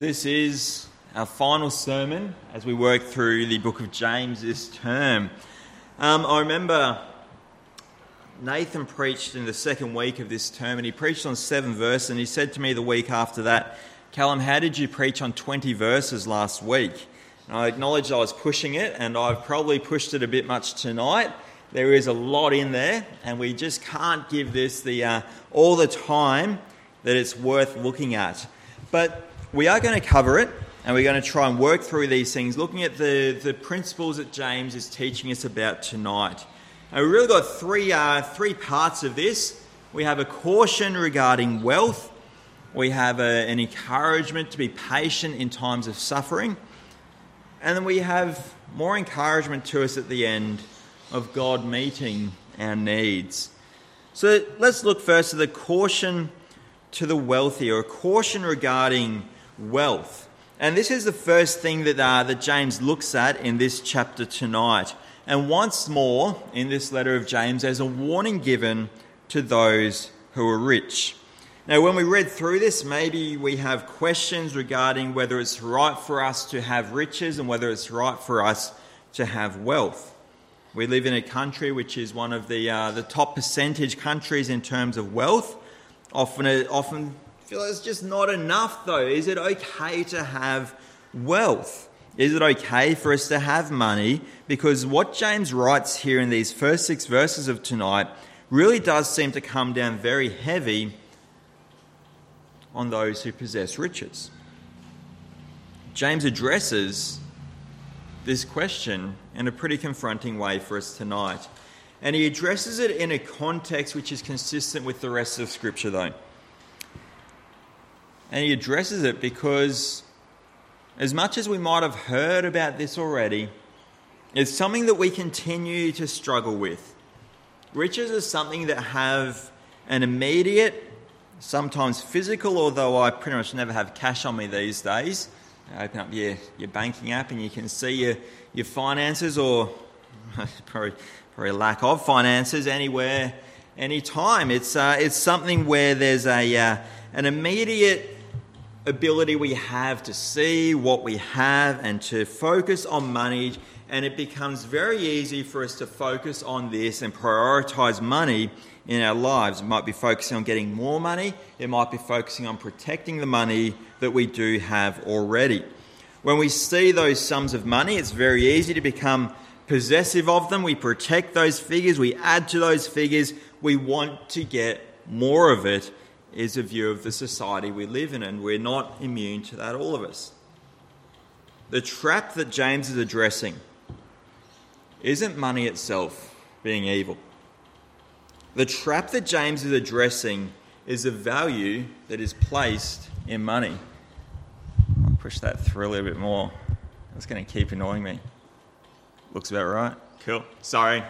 This is our final sermon as we work through the book of James this term. I remember Nathan preached in the second week of this term, and he preached on 7 verses, and he said to me the week after that, "Callum, how did you preach on 20 verses last week?" And I acknowledged I was pushing it, and I've probably pushed it a bit much tonight. There is a lot in there, and we just can't give this all the time that it's worth looking at. But we are going to cover it, and we're going to try and work through these things, looking at the principles that James is teaching us about tonight. And we've really got three parts of this. We have a caution regarding wealth. We have an encouragement to be patient in times of suffering. And then we have more encouragement to us at the end of God meeting our needs. So let's look first at the caution to the wealthy, or a caution regarding wealth. And this is the first thing that James looks at in this chapter tonight. And once more, in this letter of James, there's a warning given to those who are rich. Now, when we read through this, maybe we have questions regarding whether it's right for us to have riches and whether it's right for us to have wealth. We live in a country which is one of the top percentage countries in terms of wealth. Often feel it's just not enough, though. Is it okay to have wealth? Is it okay for us to have money? Because what James writes here in these first 6 verses of tonight really does seem to come down very heavy on those who possess riches. James addresses this question in a pretty confronting way for us tonight. And he addresses it in a context which is consistent with the rest of Scripture, though. And he addresses it because, as much as we might have heard about this already, it's something that we continue to struggle with. Riches are something that have an immediate, sometimes physical, although I pretty much never have cash on me these days. I open up your banking app and you can see your finances, or probably lack of finances, anywhere, anytime. It's something where there's an immediate ability we have to see what we have and to focus on money, and it becomes very easy for us to focus on this and prioritise money in our lives. It might be focusing on getting more money. It might be focusing on protecting the money that we do have already. When we see those sums of money, it's very easy to become possessive of them. We protect those figures. We add to those figures. We want to get more of it, is a view of the society we live in, and we're not immune to that, all of us. The trap that James is addressing isn't money itself being evil. The trap that James is addressing is the value that is placed in money. I'll push that through a little bit more. That's going to keep annoying me. Looks about right. Cool. Sorry.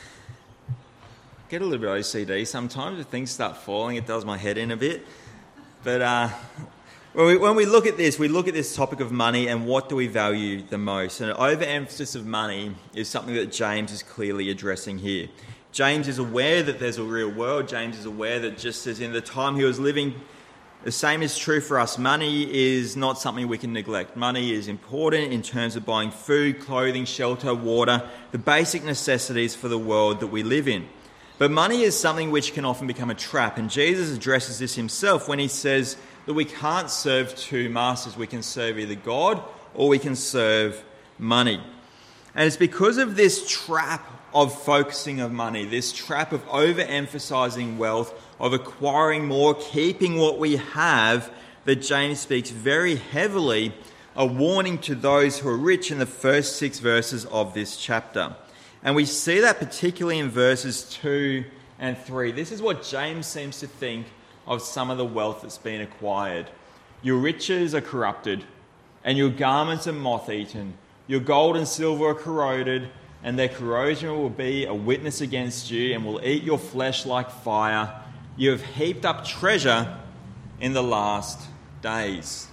Get a little bit OCD sometimes. If things start falling, it does my head in a bit. But when we look at this topic of money and what do we value the most. And an overemphasis of money is something that James is clearly addressing here. James is aware that there's a real world. James is aware that just as in the time he was living, the same is true for us. Money is not something we can neglect. Money is important in terms of buying food, clothing, shelter, water, the basic necessities for the world that we live in. But money is something which can often become a trap, and Jesus addresses this himself when he says that we can't serve 2 masters. We can serve either God or we can serve money. And it's because of this trap of focusing on money, this trap of overemphasizing wealth, of acquiring more, keeping what we have, that James speaks very heavily a warning to those who are rich in the first 6 verses of this chapter. And we see that particularly in verses 2 and 3. This is what James seems to think of some of the wealth that's been acquired. Your riches are corrupted, and your garments are moth-eaten. Your gold and silver are corroded, and their corrosion will be a witness against you and will eat your flesh like fire. You have heaped up treasure in the last days.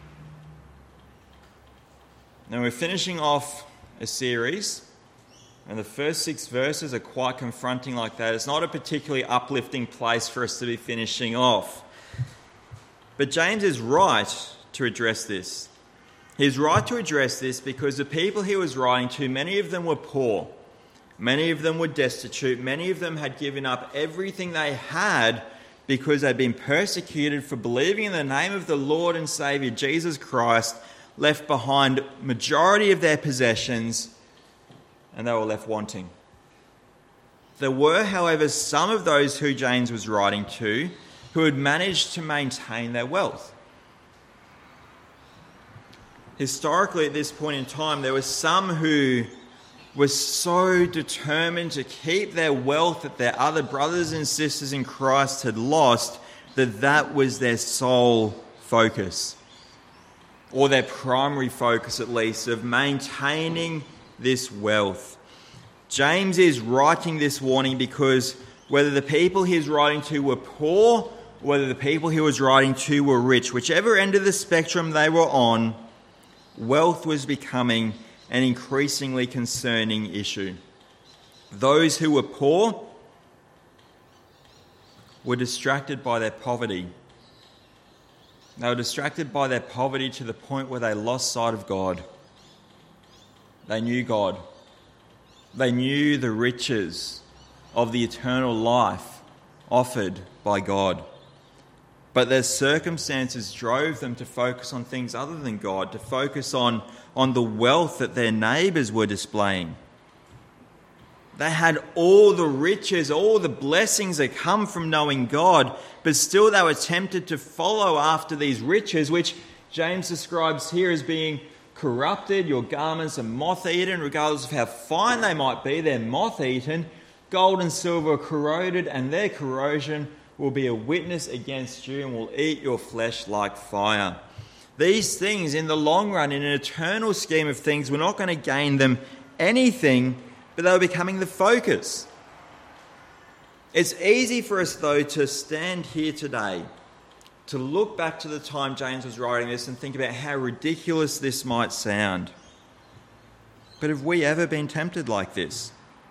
Now we're finishing off a series, and the first 6 verses are quite confronting like that. It's not a particularly uplifting place for us to be finishing off. But James is right to address this. He's right to address this because the people he was writing to, many of them were poor. Many of them were destitute. Many of them had given up everything they had because they'd been persecuted for believing in the name of the Lord and Saviour Jesus Christ, left behind majority of their possessions, and they were left wanting. There were, however, some of those who James was writing to who had managed to maintain their wealth. Historically, at this point in time, there were some who were so determined to keep their wealth that their other brothers and sisters in Christ had lost that that was their sole focus, or their primary focus at least, of maintaining this wealth. James is writing this warning because whether the people he's writing to were poor, whether the people he was writing to were rich, whichever end of the spectrum they were on, wealth was becoming an increasingly concerning issue. Those who were poor were distracted by their poverty. They were distracted by their poverty to the point where they lost sight of God. They knew God. They knew the riches of the eternal life offered by God. But their circumstances drove them to focus on things other than God, to focus on the wealth that their neighbours were displaying. They had all the riches, all the blessings that come from knowing God, but still they were tempted to follow after these riches, which James describes here as being corrupted. Your garments are moth-eaten, regardless of how fine they might be, they're moth-eaten. Gold and silver are corroded, and their corrosion will be a witness against you and will eat your flesh like fire. These things, in the long run, in an eternal scheme of things, were not going to gain them anything, but they were becoming the focus. It's easy for us, though, to stand here today, to look back to the time James was writing this and think about how ridiculous this might sound. But have we ever been tempted like this?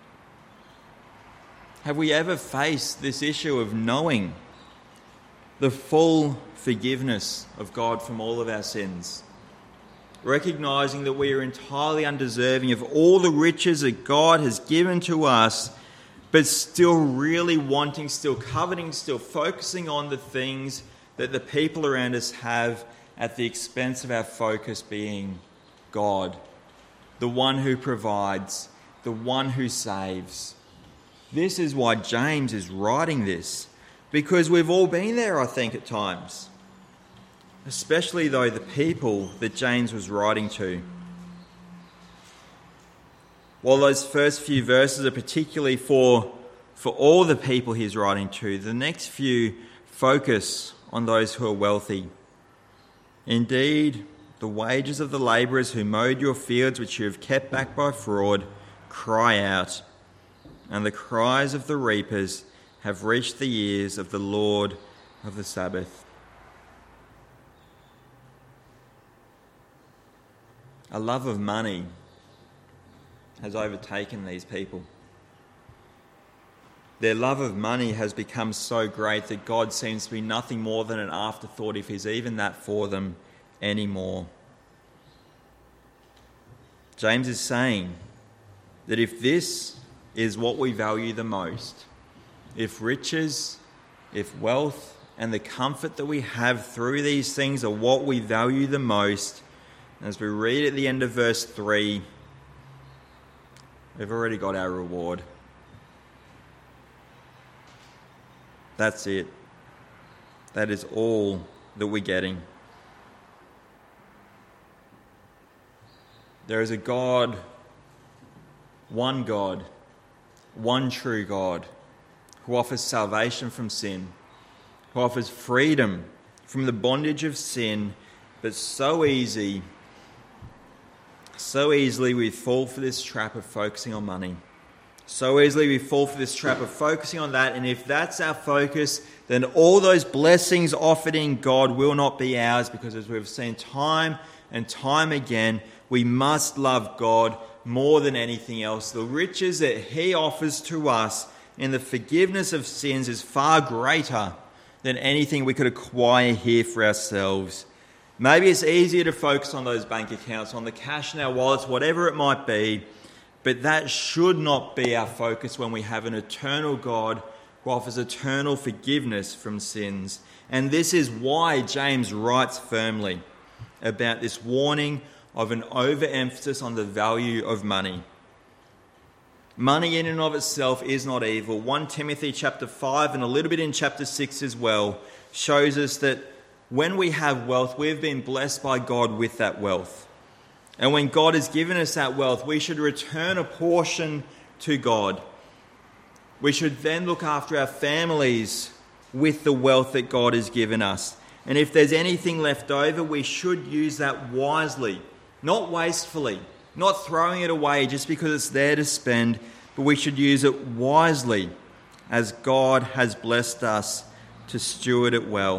Have we ever faced this issue of knowing the full forgiveness of God from all of our sins? Recognising that we are entirely undeserving of all the riches that God has given to us, but still really wanting, still coveting, still focusing on the things that the people around us have, at the expense of our focus being God, the one who provides, the one who saves. This is why James is writing this, because we've all been there, I think, at times. Especially, though, the people that James was writing to. While those first few verses are particularly for all the people he's writing to, the next few focus on those who are wealthy. Indeed, the wages of the labourers who mowed your fields, which you have kept back by fraud, cry out, and the cries of the reapers have reached the ears of the Lord of the Sabbath. A love of money has overtaken these people. Their love of money has become so great that God seems to be nothing more than an afterthought, if he's even that for them anymore. James is saying that if this is what we value the most, if riches, if wealth, and the comfort that we have through these things are what we value the most, as we read at the end of verse 3, we've already got our reward. That's it. That is all that we're getting. There is a God, one true God, who offers salvation from sin, who offers freedom from the bondage of sin, but so easily we fall for this trap of focusing on money. So easily we fall for this trap of focusing on that, and if that's our focus, then all those blessings offered in God will not be ours, because as we've seen time and time again, we must love God more than anything else. The riches that he offers to us in the forgiveness of sins is far greater than anything we could acquire here for ourselves. Maybe it's easier to focus on those bank accounts, on the cash in our wallets, whatever it might be, but that should not be our focus when we have an eternal God who offers eternal forgiveness from sins. And this is why James writes firmly about this warning of an overemphasis on the value of money. Money in and of itself is not evil. 1 Timothy chapter 5 and a little bit in chapter 6 as well shows us that when we have wealth, we've been blessed by God with that wealth. And when God has given us that wealth, we should return a portion to God. We should then look after our families with the wealth that God has given us. And if there's anything left over, we should use that wisely, not wastefully, not throwing it away just because it's there to spend, but we should use it wisely as God has blessed us to steward it well.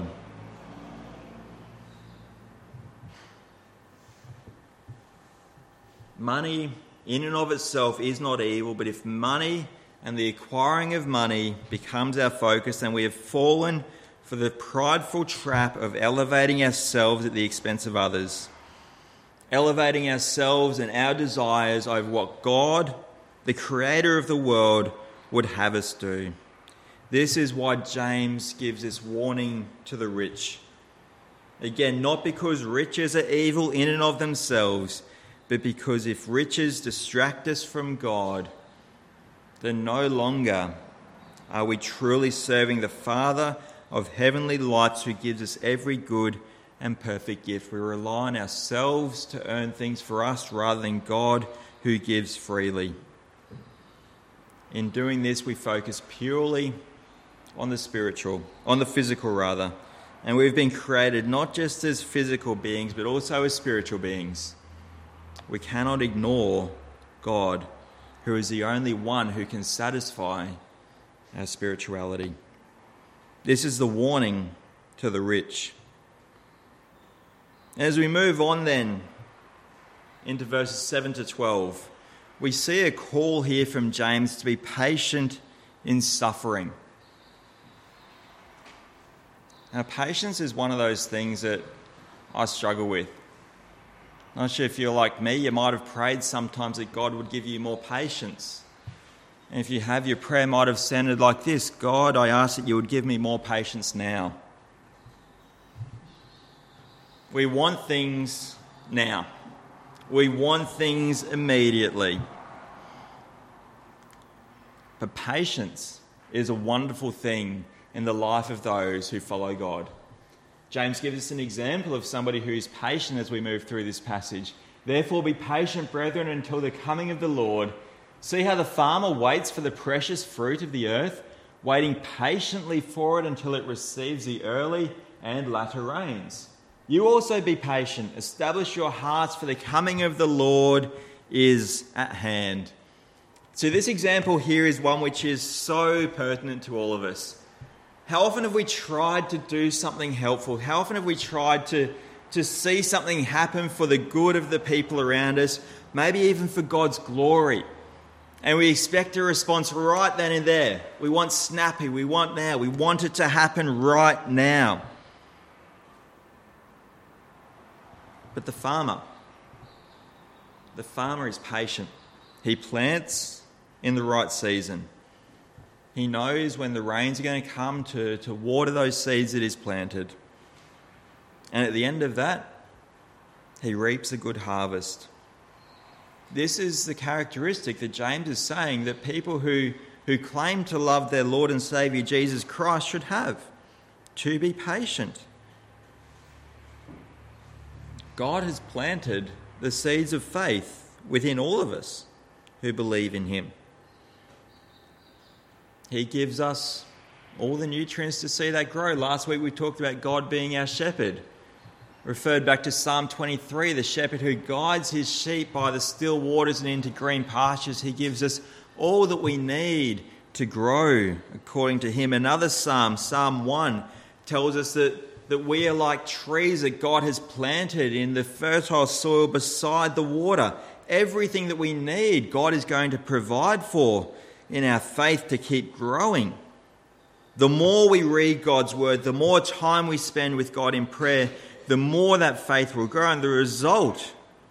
Money in and of itself is not evil, but if money and the acquiring of money becomes our focus, then we have fallen for the prideful trap of elevating ourselves at the expense of others, elevating ourselves and our desires over what God, the creator of the world, would have us do. This is why James gives this warning to the rich. Again, not because riches are evil in and of themselves, but because if riches distract us from God, then no longer are we truly serving the Father of heavenly lights who gives us every good and perfect gift. We rely on ourselves to earn things for us rather than God who gives freely. In doing this, we focus purely on the physical rather. And we've been created not just as physical beings, but also as spiritual beings. We cannot ignore God, who is the only one who can satisfy our spirituality. This is the warning to the rich. As we move on then into verses 7 to 12, we see a call here from James to be patient in suffering. Now, patience is one of those things that I struggle with. Not sure if you're like me, you might have prayed sometimes that God would give you more patience. And if you have, your prayer might have sounded like this: God, I ask that you would give me more patience now. We want things now. We want things immediately. But patience is a wonderful thing in the life of those who follow God. James gives us an example of somebody who is patient as we move through this passage. Therefore be patient, brethren, until the coming of the Lord. See how the farmer waits for the precious fruit of the earth, waiting patiently for it until it receives the early and latter rains. You also be patient. Establish your hearts, for the coming of the Lord is at hand. So this example here is one which is so pertinent to all of us. How often have we tried to do something helpful? How often have we tried to see something happen for the good of the people around us, maybe even for God's glory? And we expect a response right then and there. We want snappy, we want now, we want it to happen right now. But the farmer is patient. He plants in the right season. He knows when the rains are going to come to water those seeds that he's planted. And at the end of that, he reaps a good harvest. This is the characteristic that James is saying that people who claim to love their Lord and Saviour Jesus Christ should have: to be patient. God has planted the seeds of faith within all of us who believe in him. He gives us all the nutrients to see that grow. Last week we talked about God being our shepherd. Referred back to Psalm 23, the shepherd who guides his sheep by the still waters and into green pastures. He gives us all that we need to grow according to him. Another psalm, Psalm 1, tells us that we are like trees that God has planted in the fertile soil beside the water. Everything that we need, God is going to provide for in our faith to keep growing. The more we read God's word, the more time we spend with God in prayer, the more that faith will grow. And the result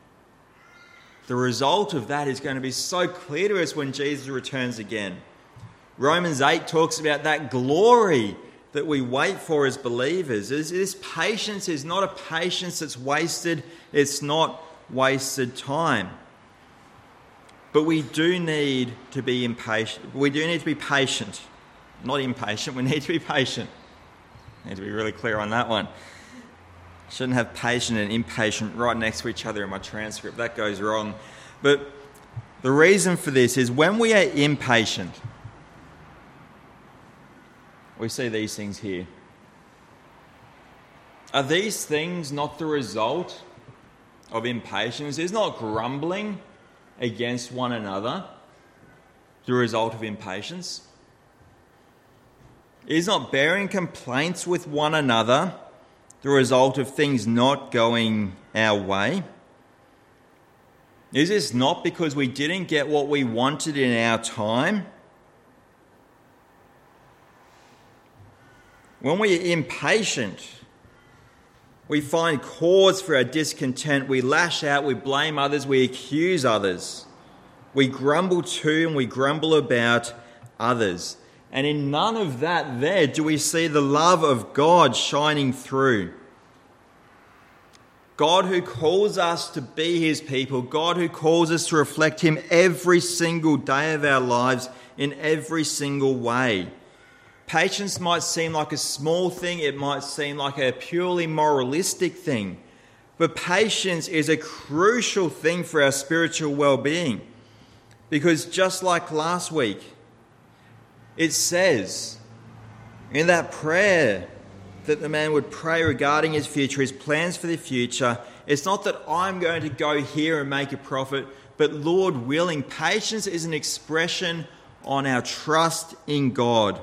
of that is going to be so clear to us when Jesus returns again. Romans 8 talks about that glory that we wait for as believers. This patience is not a patience that's wasted. It's not wasted time. But we do need to be impatient. We do need to be patient. Not impatient, we need to be patient. I need to be really clear on that one. Shouldn't have patient and impatient right next to each other in my transcript. That goes wrong. But the reason for this is when we are impatient, we see these things here. Are these things not the result of impatience? Is not grumbling against one another the result of impatience? Is not bearing complaints with one another the result of things not going our way? Is this not because we didn't get what we wanted in our time? When we are impatient, we find cause for our discontent. We lash out, we blame others, we accuse others. We grumble to and we grumble about others. And in none of that there do we see the love of God shining through. God who calls us to be his people, God who calls us to reflect him every single day of our lives in every single way. Patience might seem like a small thing, it might seem like a purely moralistic thing, but patience is a crucial thing for our spiritual well-being. Because just like last week, it says in that prayer that the man would pray regarding his future, his plans for the future, it's not that I'm going to go here and make a profit, but Lord willing, patience is an expression on our trust in God.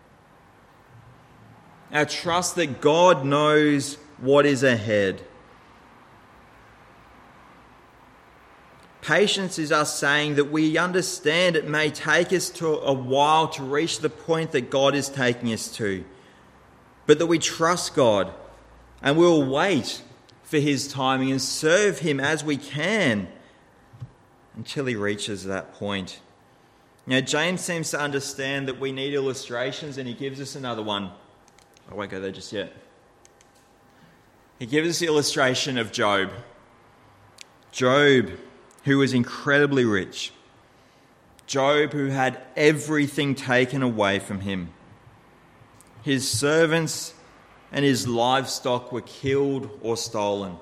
Our trust that God knows what is ahead. Patience is us saying that we understand it may take us to a while to reach the point that God is taking us to, but that we trust God and we'll wait for his timing and serve him as we can until he reaches that point. Now, James seems to understand that we need illustrations, and he gives us another one. I won't go there just yet. He gives us the illustration of Job. Job, who was incredibly rich. Job, who had everything taken away from him. His servants and his livestock were killed or stolen.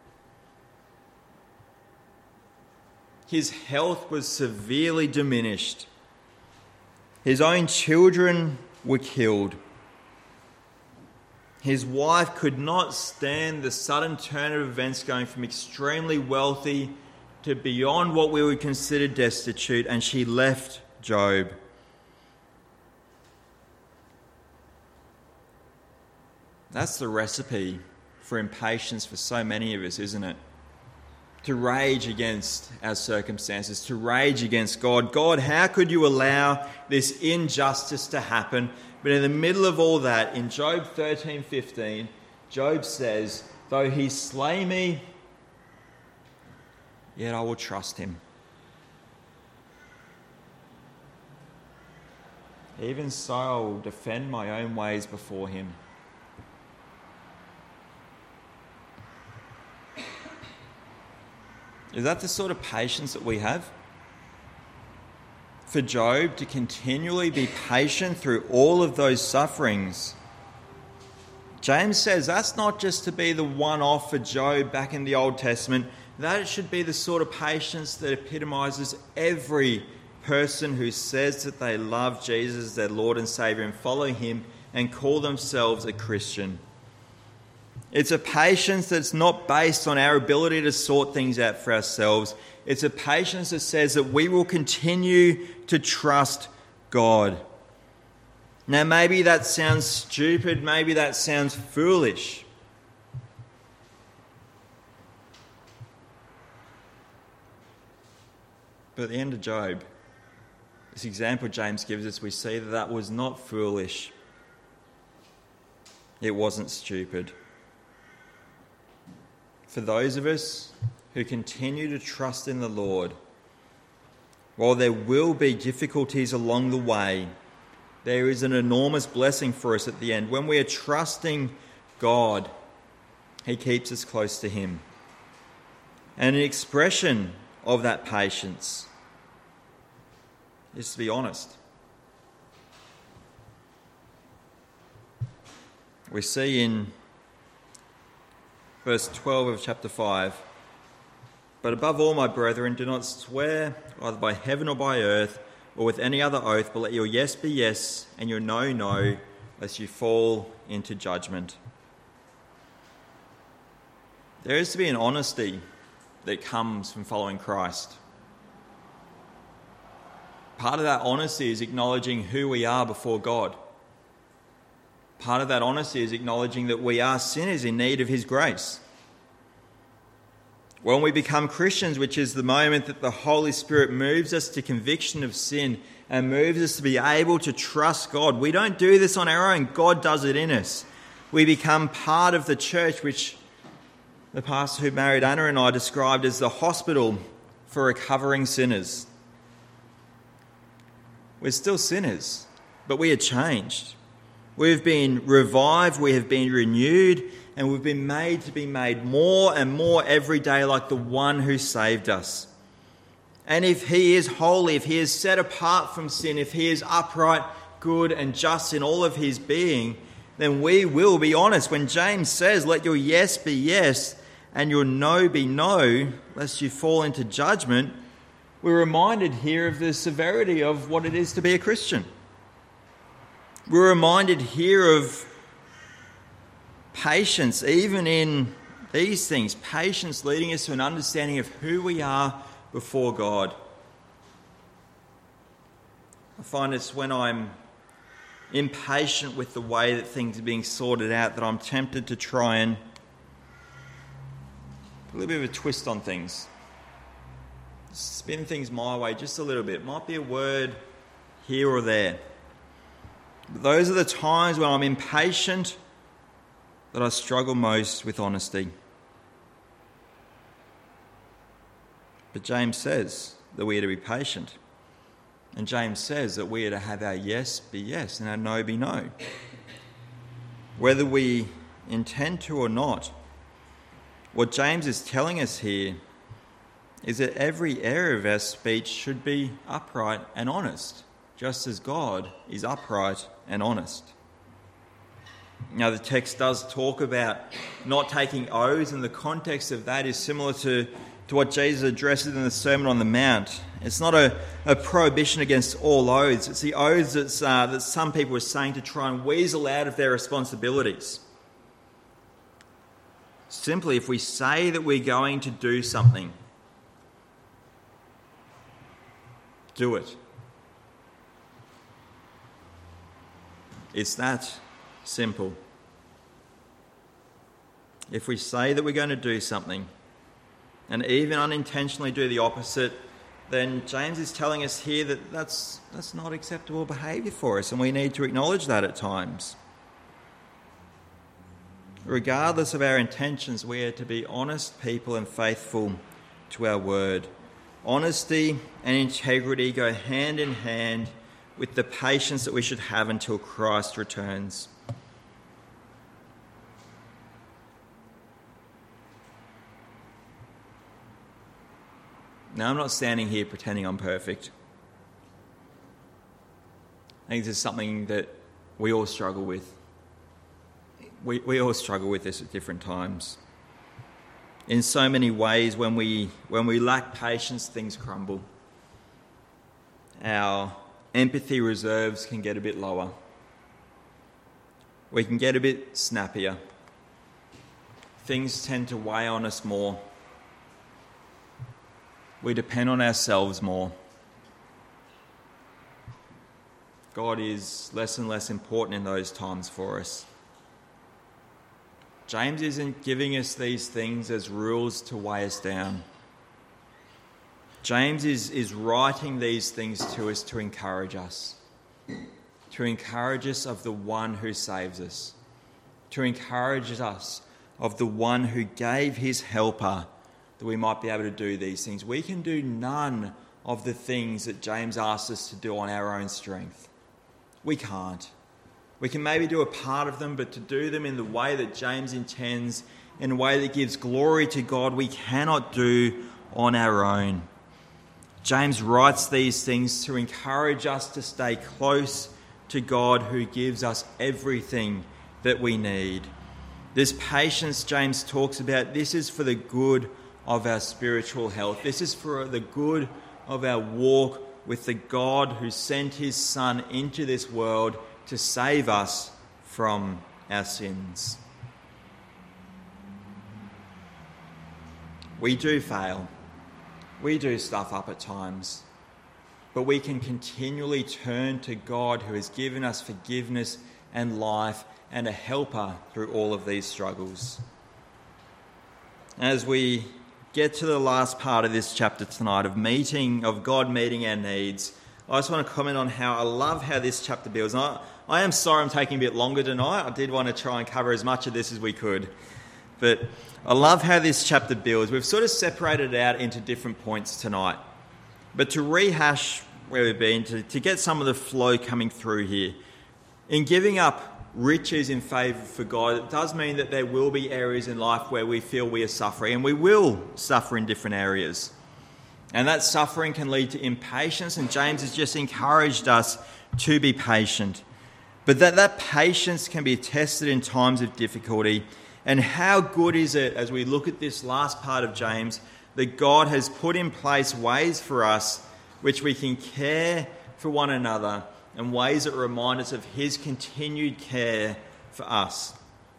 His health was severely diminished. His own children were killed. His wife could not stand the sudden turn of events going from extremely wealthy to beyond what we would consider destitute, and she left Job. That's the recipe for impatience for so many of us, isn't it? To rage against our circumstances, to rage against God. God, how could you allow this injustice to happen? But in the middle of all that, in Job 13:15, Job says, though he slay me, yet I will trust him. Even so, I will defend my own ways before him. Is that the sort of patience that we have? For Job to continually be patient through all of those sufferings. James says that's not just to be the one-off for Job back in the Old Testament. That it should be the sort of patience that epitomizes every person who says that they love Jesus as their Lord and Saviour and follow him and call themselves a Christian. It's a patience that's not based on our ability to sort things out for ourselves. It's a patience that says that we will continue to trust God. Now, maybe that sounds stupid, maybe that sounds foolish. But at the end of Job, this example James gives us, we see that that was not foolish. It wasn't stupid. for those of us who continue to trust in the Lord, while there will be difficulties along the way, there is an enormous blessing for us at the end. When we are trusting God, He keeps us close to Him. And an expression of that patience is to be honest. We see in verse 12 of chapter 5, "But above all, my brethren, do not swear either by heaven or by earth or with any other oath, but let your yes be yes and your no, no, lest you fall into judgment." There is to be an honesty that comes from following Christ. Part of that honesty is acknowledging who we are before God. Part of that honesty is acknowledging that we are sinners in need of His grace. When we become Christians, which is the moment that the Holy Spirit moves us to conviction of sin and moves us to be able to trust God, we don't do this on our own. God does it in us. We become part of the church, which the pastor who married Anna and I described as the hospital for recovering sinners. We're still sinners, but we are changed. We've been revived, we have been renewed, and we've been made to be made more and more every day like the one who saved us. And if He is holy, if He is set apart from sin, if He is upright, good and just in all of His being, then we will be honest. When James says, "Let your yes be yes and your no be no, lest you fall into judgment," we're reminded here of the severity of what it is to be a Christian. We're reminded here of patience, even in these things. Patience leading us to an understanding of who we are before God. I find it's when I'm impatient with the way that things are being sorted out that I'm tempted to try and put a little bit of a twist on things. Spin things my way just a little bit. Might be a word here or there. But those are the times when I'm impatient that I struggle most with honesty. But James says that we are to be patient. And James says that we are to have our yes be yes and our no be no. Whether we intend to or not, what James is telling us here is that every area of our speech should be upright and honest, just as God is upright and honest. Now, the text does talk about not taking oaths, and the context of that is similar to what Jesus addresses in the Sermon on the Mount. It's not a prohibition against all oaths. It's the oaths that some people are saying to try and weasel out of their responsibilities. Simply, if we say that we're going to do something, do it. It's that simple. If we say that we're going to do something, and even unintentionally do the opposite, then James is telling us here that that's not acceptable behaviour for us, and we need to acknowledge that at times. Regardless of our intentions, we are to be honest people and faithful to our word. Honesty and integrity go hand in hand with the patience that we should have until Christ returns. Now, I'm not standing here pretending I'm perfect. I think this is something that we all struggle with. We all struggle with this at different times. In so many ways, when we lack patience, things crumble. Our empathy reserves can get a bit lower. We can get a bit snappier. Things tend to weigh on us more. We depend on ourselves more. God is less and less important in those times for us. James isn't giving us these things as rules to weigh us down. James is writing these things to us to encourage us of the one who saves us, to encourage us of the one who gave his helper that we might be able to do these things. We can do none of the things that James asks us to do on our own strength. We can't. We can maybe do a part of them, but to do them in the way that James intends, in a way that gives glory to God, we cannot do on our own. James writes these things to encourage us to stay close to God, who gives us everything that we need. This patience James talks about, this is for the good of our spiritual health. This is for the good of our walk with the God who sent his Son into this world to save us from our sins. We do fail. We do stuff up at times. But we can continually turn to God, who has given us forgiveness and life and a helper through all of these struggles. As we get to the last part of this chapter tonight, of God meeting our needs, I just want to comment on how I love how this chapter builds. And I am sorry I'm taking a bit longer tonight. I did want to try and cover as much of this as we could. But I love how this chapter builds. We've sort of separated it out into different points tonight. But to rehash where we've been, to get some of the flow coming through here, in giving up riches in favour for God, it does mean that there will be areas in life where we feel we are suffering, and we will suffer in different areas. And that suffering can lead to impatience, and James has just encouraged us to be patient. But that patience can be tested in times of difficulty. And how good is it, as we look at this last part of James, that God has put in place ways for us which we can care for one another, and ways that remind us of his continued care for us.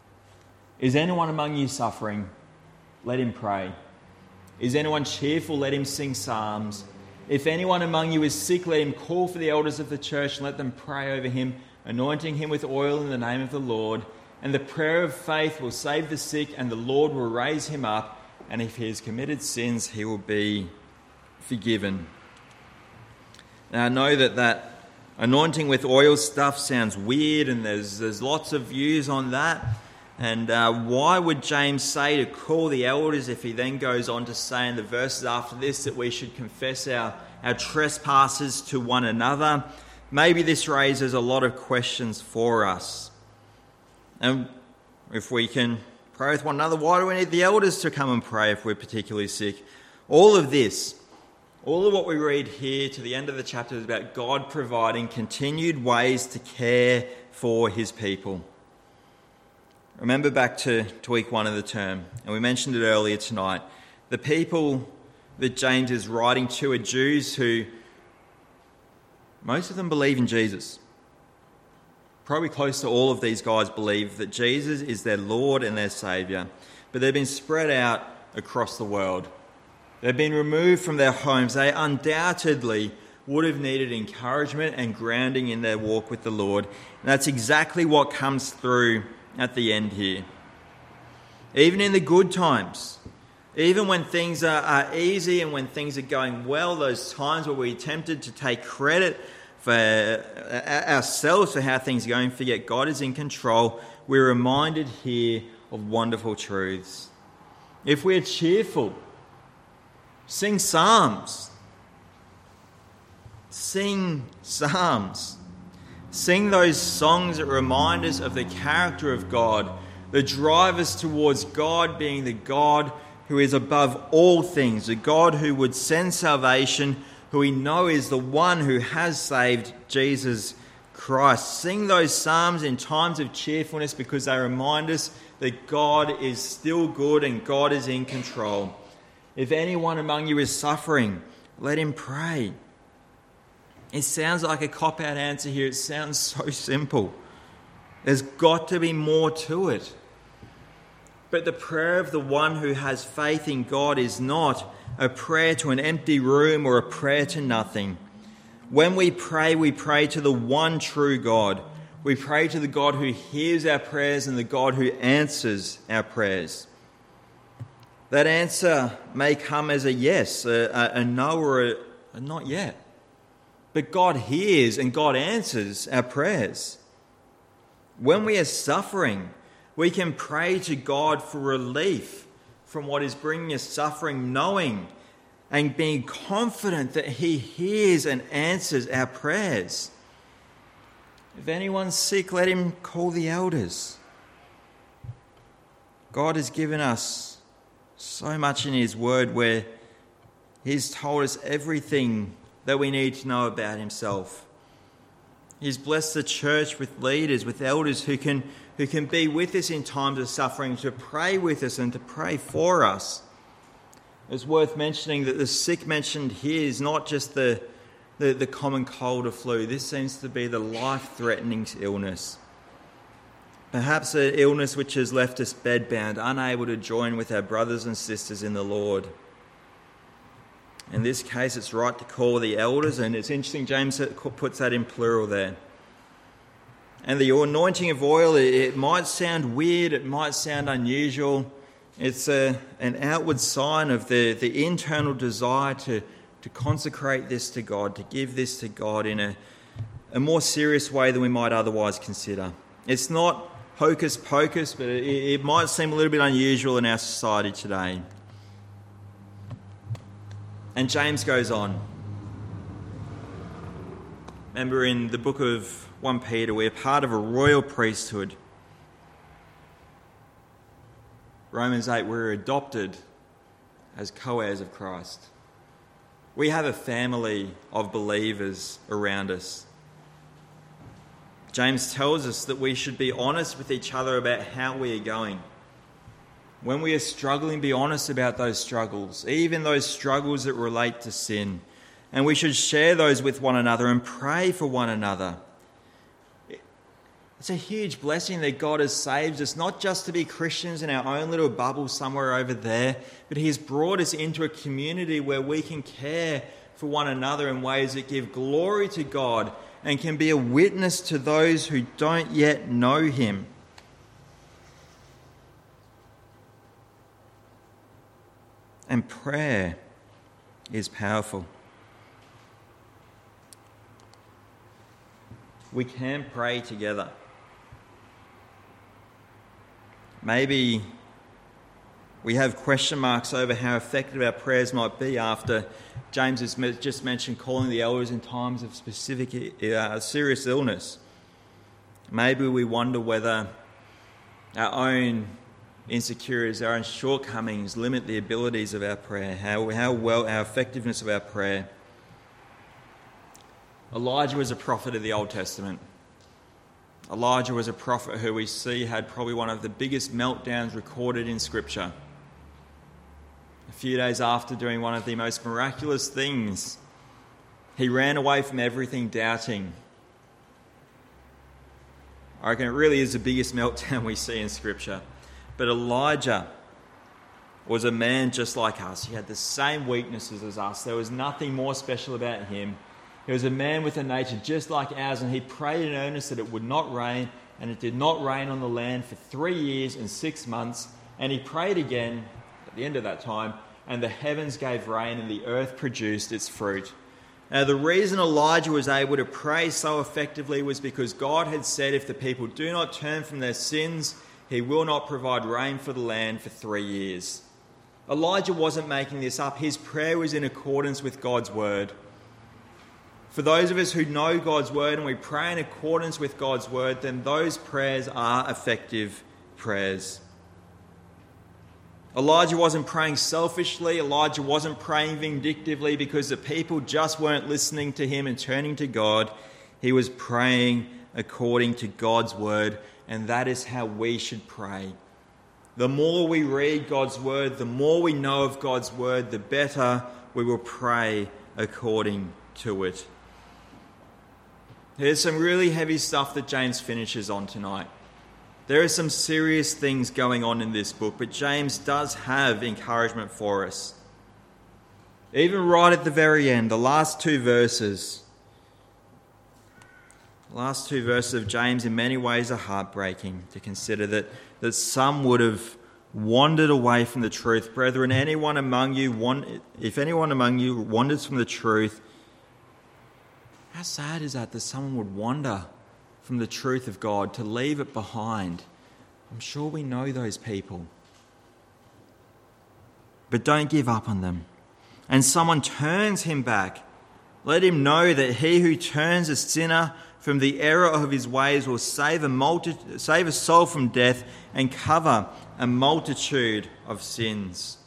Is anyone among you suffering? Let him pray. Is anyone cheerful? Let him sing psalms. If anyone among you is sick, let him call for the elders of the church and let them pray over him, anointing him with oil in the name of the Lord. And the prayer of faith will save the sick, and the Lord will raise him up. And if he has committed sins, he will be forgiven. Now I know that anointing with oil stuff sounds weird, and there's lots of views on that. And why would James say to call the elders if he then goes on to say in the verses after this that we should confess our trespasses to one another? Maybe this raises a lot of questions for us. And if we can pray with one another, why do we need the elders to come and pray if we're particularly sick? All of what we read here to the end of the chapter is about God providing continued ways to care for his people. Remember back to week 1 of the term, and we mentioned it earlier tonight. The people that James is writing to are Jews who, most of them believe in Jesus. Probably close to all of these guys believe that Jesus is their Lord and their Saviour, but they've been spread out across the world. They've been removed from their homes. They undoubtedly would have needed encouragement and grounding in their walk with the Lord. And that's exactly what comes through at the end here. Even in the good times, even when things are easy and when things are going well, those times where we're tempted to take credit for ourselves for how things are going, forget God is in control, we're reminded here of wonderful truths. If we're cheerful, sing psalms. Sing psalms. Sing those songs that remind us of the character of God, that drive us towards God being the God who is above all things, the God who would send salvation, who we know is the one who has saved, Jesus Christ. Sing those psalms in times of cheerfulness because they remind us that God is still good and God is in control. If anyone among you is suffering, let him pray. It sounds like a cop-out answer here. It sounds so simple. There's got to be more to it. But the prayer of the one who has faith in God is not a prayer to an empty room or a prayer to nothing. When we pray to the one true God. We pray to the God who hears our prayers and the God who answers our prayers. That answer may come as a yes, a no, or a not yet. But God hears and God answers our prayers. When we are suffering, We can pray to God for relief from what is bringing us suffering, knowing and being confident that he hears and answers our prayers. If anyone's sick, let him call the elders. God has given us so much in his word where he's told us everything that we need to know about himself. He's blessed the church with leaders, with elders who can be with us in times of suffering, to pray with us and to pray for us. It's worth mentioning that the sick mentioned here is not just the common cold or flu. This seems to be the life-threatening illness. Perhaps an illness which has left us bedbound, unable to join with our brothers and sisters in the Lord. In this case, it's right to call the elders, and it's interesting James puts that in plural there. And the anointing of oil, it might sound weird, it might sound unusual. It's an outward sign of the internal desire to consecrate this to God, to give this to God in a more serious way than we might otherwise consider. It's not hocus pocus, but it might seem a little bit unusual in our society today. And James goes on. Remember, in the book of 1 Peter, we're part of a royal priesthood. Romans 8, we're adopted as co-heirs of Christ. We have a family of believers around us. James tells us that we should be honest with each other about how we are going. When we are struggling, be honest about those struggles, even those struggles that relate to sin. And we should share those with one another and pray for one another. It's a huge blessing that God has saved us, not just to be Christians in our own little bubble somewhere over there, but he has brought us into a community where we can care for one another in ways that give glory to God and can be a witness to those who don't yet know him. And prayer is powerful. We can pray together. Maybe we have question marks over how effective our prayers might be after James has just mentioned calling the elders in times of specific serious illness. Maybe we wonder whether our own insecurities, our own shortcomings limit the abilities of our prayer, how well our effectiveness of our prayer. Elijah was a prophet of the Old Testament. Elijah was a prophet who we see had probably one of the biggest meltdowns recorded in Scripture. A few days after doing one of the most miraculous things, he ran away from everything, doubting. I reckon it really is the biggest meltdown we see in Scripture. But Elijah was a man just like us. He had the same weaknesses as us. There was nothing more special about him. He was a man with a nature just like ours, and he prayed in earnest that it would not rain, and it did not rain on the land for 3 years and 6 months. And he prayed again at the end of that time, and the heavens gave rain and the earth produced its fruit. Now, the reason Elijah was able to pray so effectively was because God had said if the people do not turn from their sins, he will not provide rain for the land for 3 years. Elijah wasn't making this up. His prayer was in accordance with God's word. For those of us who know God's word and we pray in accordance with God's word, then those prayers are effective prayers. Elijah wasn't praying selfishly. Elijah wasn't praying vindictively because the people just weren't listening to him and turning to God. He was praying according to God's word, and that is how we should pray. The more we read God's word, the more we know of God's word, the better we will pray according to it. Here's some really heavy stuff that James finishes on tonight. There are some serious things going on in this book, but James does have encouragement for us. Even right at the very end, the last two verses of James in many ways are heartbreaking to consider that some would have wandered away from the truth. Brethren, if anyone among you wanders from the truth, how sad is that someone would wander from the truth of God, to leave it behind? I'm sure we know those people. But don't give up on them. And someone turns him back, let him know that he who turns a sinner from the error of his ways will save a soul from death and cover a multitude of sins.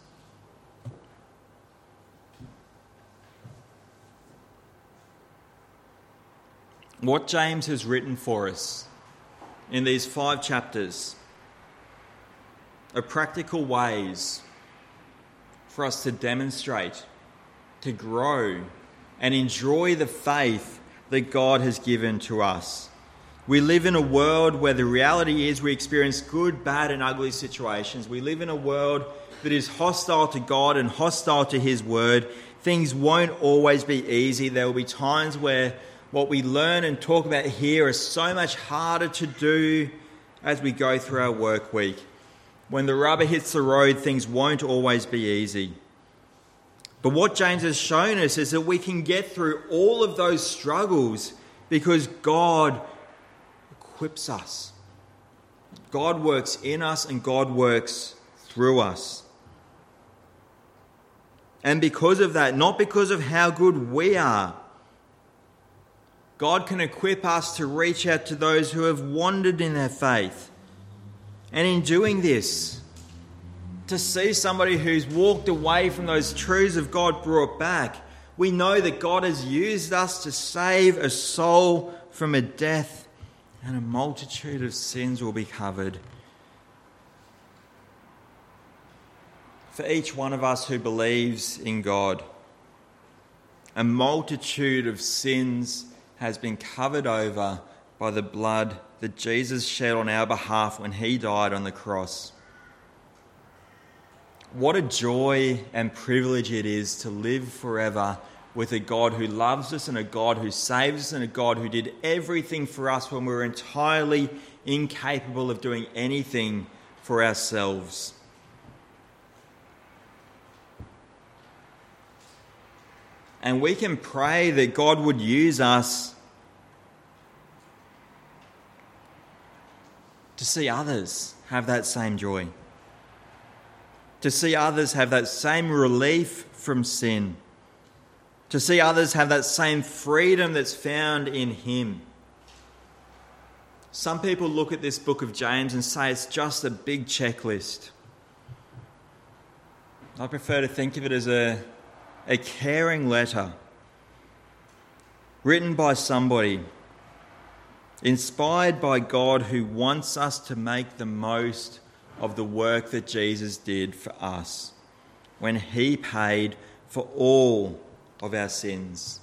What James has written for us in these 5 chapters are practical ways for us to demonstrate, to grow, and enjoy the faith that God has given to us. We live in a world where the reality is we experience good, bad, and ugly situations. We live in a world that is hostile to God and hostile to His word. Things won't always be easy. There will be times where what we learn and talk about here is so much harder to do as we go through our work week. When the rubber hits the road, things won't always be easy. But what James has shown us is that we can get through all of those struggles because God equips us. God works in us and God works through us. And because of that, not because of how good we are, God can equip us to reach out to those who have wandered in their faith. And in doing this, to see somebody who's walked away from those truths of God brought back, we know that God has used us to save a soul from a death, and a multitude of sins will be covered. For each one of us who believes in God, a multitude of sins has been covered over by the blood that Jesus shed on our behalf when He died on the cross. What a joy and privilege it is to live forever with a God who loves us and a God who saves us and a God who did everything for us when we were entirely incapable of doing anything for ourselves. And we can pray that God would use us to see others have that same joy, to see others have that same relief from sin, to see others have that same freedom that's found in Him. Some people look at this book of James and say it's just a big checklist. I prefer to think of it as a caring letter written by somebody inspired by God who wants us to make the most of the work that Jesus did for us when He paid for all of our sins.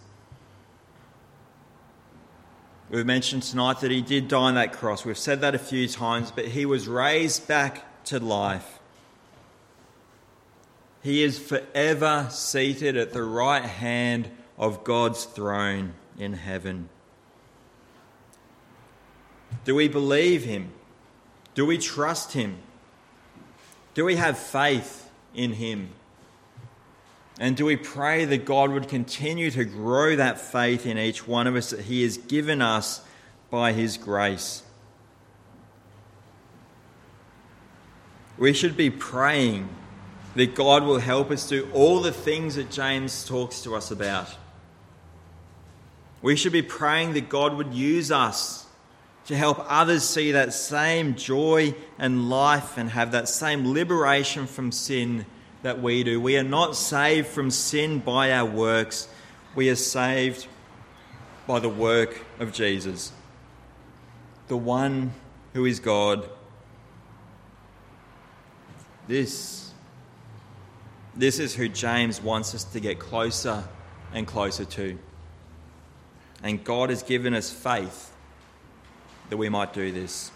We've mentioned tonight that He did die on that cross. We've said that a few times, but He was raised back to life. He is forever seated at the right hand of God's throne in heaven. Do we believe Him? Do we trust Him? Do we have faith in Him? And do we pray that God would continue to grow that faith in each one of us that He has given us by His grace? We should be praying that God will help us do all the things that James talks to us about. We should be praying that God would use us to help others see that same joy and life and have that same liberation from sin that we do. We are not saved from sin by our works. We are saved by the work of Jesus, the one who is God. This is who James wants us to get closer and closer to. And God has given us faith that we might do this.